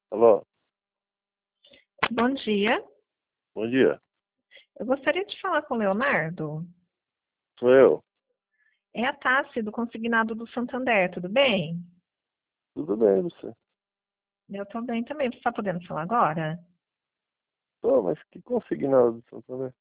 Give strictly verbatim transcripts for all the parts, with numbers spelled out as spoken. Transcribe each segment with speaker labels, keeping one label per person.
Speaker 1: Alô,
Speaker 2: Bom dia.
Speaker 1: bom dia.
Speaker 2: Eu gostaria de falar com o Leonardo.
Speaker 1: Sou eu.
Speaker 2: É a Tassi do Consignado do Santander, tudo bem?
Speaker 1: Tudo bem, você?
Speaker 2: Eu estou bem também. Você está podendo falar agora?
Speaker 1: Tô, mas que consignado do Santander?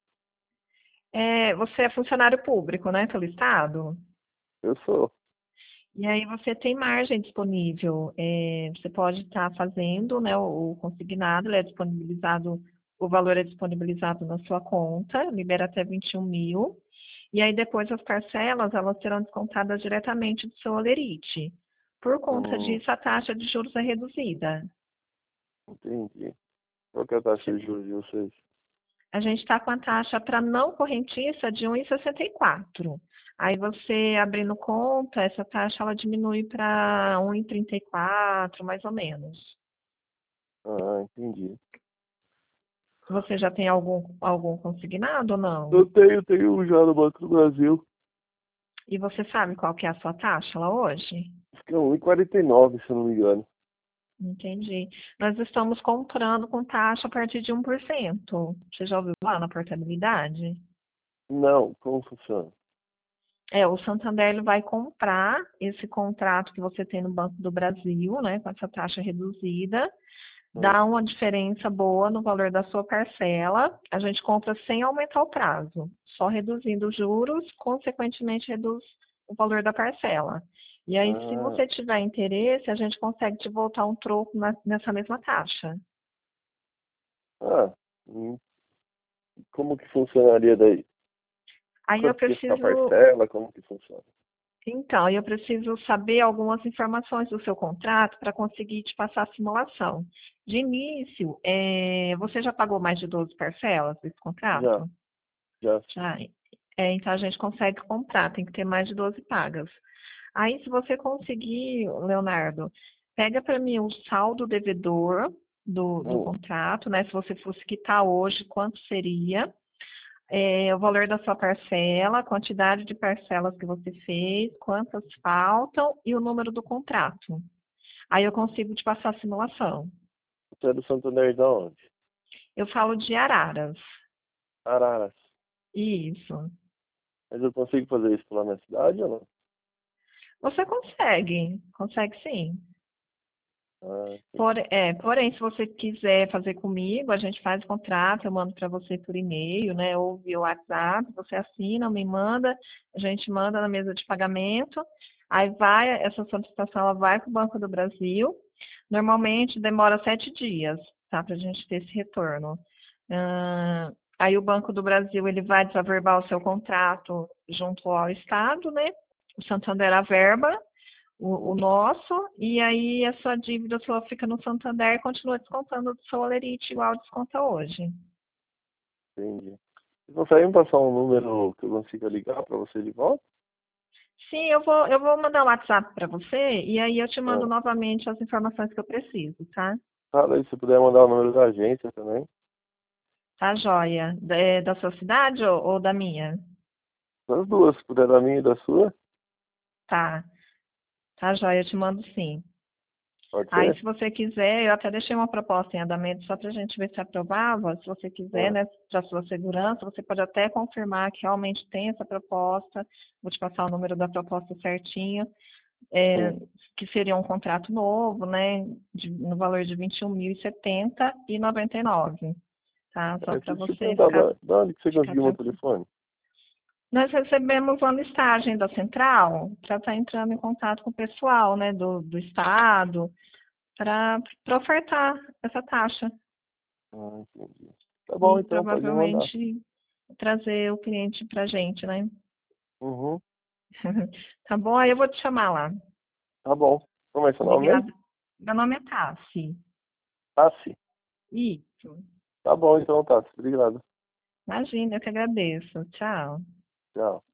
Speaker 2: É, você é funcionário público, né, pelo Estado?
Speaker 1: Eu sou.
Speaker 2: E aí você tem margem disponível. É, você pode estar fazendo, né, o, o consignado, ele é disponibilizado, o valor é disponibilizado na sua conta, libera até vinte e um mil. E aí depois as parcelas, elas serão descontadas diretamente do seu holerite. Por conta
Speaker 1: Hum,
Speaker 2: disso, a taxa de juros é reduzida.
Speaker 1: entendi. Qual que é a taxa de juros de vocês?
Speaker 2: A gente está com a taxa para não correntista de um vírgula sessenta e quatro. Aí você abrindo conta, essa taxa ela diminui para um vírgula trinta e quatro, mais ou menos.
Speaker 1: Ah, entendi.
Speaker 2: Você já tem algum, algum consignado ou não?
Speaker 1: Eu tenho, tenho um já no Banco do Brasil.
Speaker 2: E você sabe qual que é a sua taxa lá hoje?
Speaker 1: Acho que é um e quarenta e nove, se eu não me engano.
Speaker 2: Entendi. Nós estamos comprando com taxa a partir de um por cento. Você já ouviu falar na portabilidade?
Speaker 1: Não, como funciona?
Speaker 2: É, o Santander ele vai comprar esse contrato que você tem no Banco do Brasil, né, com essa taxa reduzida,
Speaker 1: Hum.
Speaker 2: dá uma diferença boa no valor da sua parcela. A gente compra sem aumentar o prazo, só reduzindo os juros, consequentemente reduz o valor da parcela. E aí, se
Speaker 1: Ah,
Speaker 2: você tiver interesse, a gente consegue te voltar um troco na- nessa mesma taxa.
Speaker 1: ah, hum, como que funcionaria daí?
Speaker 2: Aí eu
Speaker 1: Quanto que ia ficar a
Speaker 2: preciso,
Speaker 1: parcela? Como que funciona?
Speaker 2: então, eu preciso saber algumas informações do seu contrato para conseguir te passar a simulação. De início, é, você já pagou mais de doze parcelas desse
Speaker 1: Já,
Speaker 2: contrato?
Speaker 1: já.
Speaker 2: Já. É, então a gente consegue comprar, tem que ter mais de doze pagas. Aí, se você conseguir, Leonardo, pega para mim o saldo devedor do, do
Speaker 1: Hum,
Speaker 2: contrato, né? Se você fosse quitar hoje, quanto seria? É, o valor da sua parcela, a quantidade de parcelas que você fez, quantas faltam e o número do contrato. Aí eu consigo te passar a simulação.
Speaker 1: você é do Santander de onde?
Speaker 2: Eu falo de Araras.
Speaker 1: Araras.
Speaker 2: Isso.
Speaker 1: Mas eu consigo fazer isso lá na cidade ou não?
Speaker 2: Você consegue, consegue sim.
Speaker 1: Ah,
Speaker 2: Por,
Speaker 1: entendi.
Speaker 2: é, porém, se você quiser fazer comigo, a gente faz o contrato, eu mando para você por e-mail, né, ou via WhatsApp, você assina, me manda, a gente manda na mesa de pagamento, aí vai, essa solicitação ela vai para o Banco do Brasil, normalmente demora sete dias, tá, para a gente ter esse retorno. Ah, aí o Banco do Brasil, ele vai desaverbar o seu contrato junto ao Estado, né, o Santander averba, o, o
Speaker 1: Hum,
Speaker 2: nosso, e aí a sua dívida sua fica no Santander e continua descontando do seu Olerite, igual desconta hoje.
Speaker 1: entendi. Você consegue me passar um número que eu consiga ligar para você de volta?
Speaker 2: Sim, eu vou, eu vou mandar o WhatsApp para você e aí eu te mando
Speaker 1: Ah,
Speaker 2: novamente as informações que eu preciso, tá?
Speaker 1: cara, e se puder mandar o número da agência também?
Speaker 2: Tá, joia? Da, é da sua cidade ou, ou da minha?
Speaker 1: Das duas, se puder da minha e da sua,
Speaker 2: Tá, tá, joia, eu te mando sim.
Speaker 1: pode
Speaker 2: Aí,
Speaker 1: ser?
Speaker 2: se você quiser, eu até deixei uma proposta em andamento só para a gente ver se aprovava. Se você quiser,
Speaker 1: Ah,
Speaker 2: né, para sua segurança, você pode até confirmar que realmente tem essa proposta. Vou te passar o número da proposta certinho, é,
Speaker 1: sim.
Speaker 2: que seria um contrato novo, né, de- no valor de vinte e um mil e setenta e noventa e nove, tá? Só
Speaker 1: É,
Speaker 2: para
Speaker 1: deixa eu
Speaker 2: você
Speaker 1: perguntar,
Speaker 2: ficar,
Speaker 1: da, da onde que você
Speaker 2: ficar
Speaker 1: conseguiu meu
Speaker 2: tranquilo.
Speaker 1: telefone?
Speaker 2: Nós recebemos uma listagem da central para estar entrando em contato com o pessoal, né, do, do estado, para ofertar essa taxa
Speaker 1: Ah, entendi. Tá bom,
Speaker 2: e
Speaker 1: então, pode me mandar.
Speaker 2: provavelmente trazer o cliente para a gente, né?
Speaker 1: Uhum,
Speaker 2: Tá bom? Aí eu vou te chamar lá.
Speaker 1: tá bom. Como é seu nome mesmo?
Speaker 2: Obrigada. Meu nome é Tassi.
Speaker 1: Tassi.
Speaker 2: Isso.
Speaker 1: Tá bom, então, Tassi. Obrigado.
Speaker 2: Imagina, eu que agradeço. Tchau.
Speaker 1: Tchau.